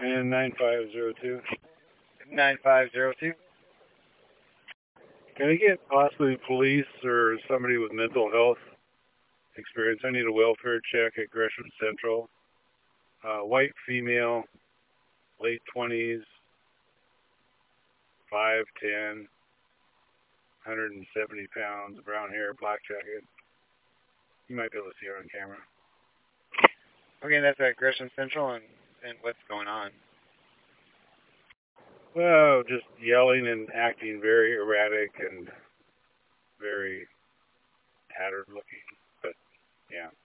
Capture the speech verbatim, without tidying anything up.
And nine five zero two. nine five zero two. Can I get possibly police or somebody with mental health experience? I need a welfare check at Gresham Central. Uh, white female, late twenties, five ten, one hundred seventy pounds, brown hair, black jacket. You might be able to see her on camera. Okay, that's at Gresham Central, and, and what's going on? Well, just yelling and acting very erratic and very tattered looking. But, yeah.